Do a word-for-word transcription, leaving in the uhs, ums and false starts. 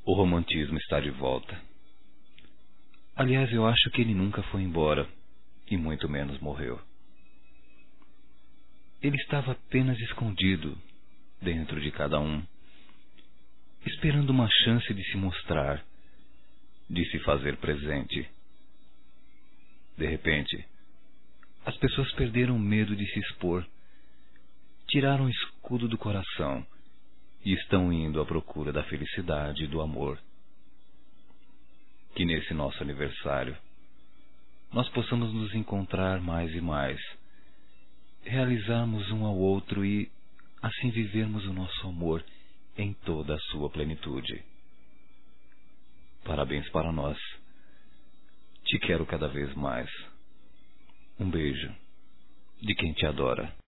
O romantismo está de volta. Aliás, eu acho que ele nunca foi embora, e muito menos morreu. Ele estava apenas escondido dentro de cada um, esperando uma chance de se mostrar, de se fazer presente. De repente, as pessoas perderam o medo de se expor, tiraram o escudo do coração e estão indo à procura da felicidade e do amor. Que nesse nosso aniversário nós possamos nos encontrar mais e mais, realizarmos um ao outro e assim vivermos o nosso amor em toda a sua plenitude. Parabéns para nós. Te quero cada vez mais. Um beijo de quem te adora.